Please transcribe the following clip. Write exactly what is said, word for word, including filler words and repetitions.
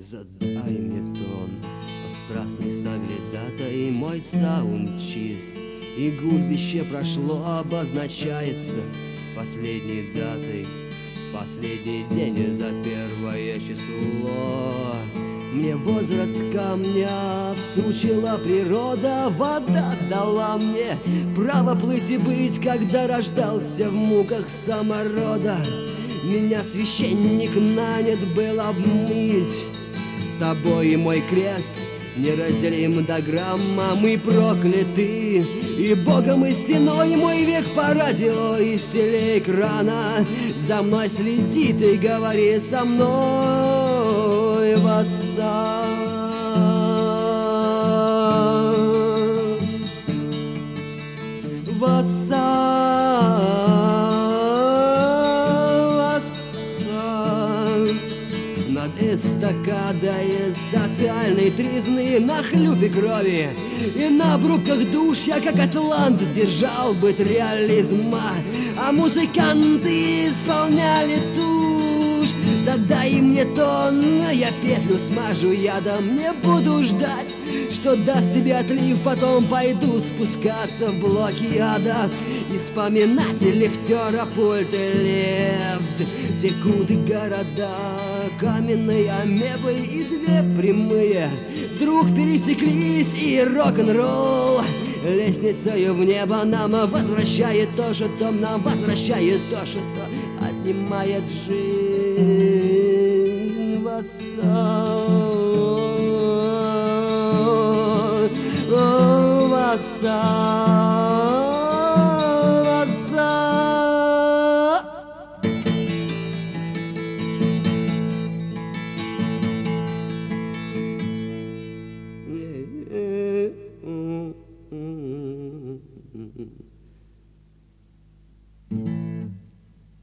Задай мне тон, о страстный соглядатай, мой саунд чист, и гульбище прошло, обозначается последней датой. Последний день за первое число. Мне возраст камня всучила природа, вода дала мне право плыть и быть, когда рождался в муках саморода. Меня священник нанят был обмыть. С тобой и мой крест неразделим до грамма, мы прокляты, и Богом и стеной мой век по радио из телеэкрана за мной следит и говорит со мной: Васса. Васса. Над эстакадой социальной тризны, на хлюпе крови и на обрубках душ я, как атлант, держал быт реализма, а музыканты исполняли тушь. Задай мне тон, я петлю смажу ядом, не буду ждать, что даст тебе отлив, потом пойду спускаться в блоки ада и вспоминать лифтера пульт и лифт. Текут города каменной амебой, и две прямые вдруг пересеклись, и рок-н-ролл лестницею в небо нам возвращает то, что нам возвращает то, что отнимает жизнь. Васса. Васса.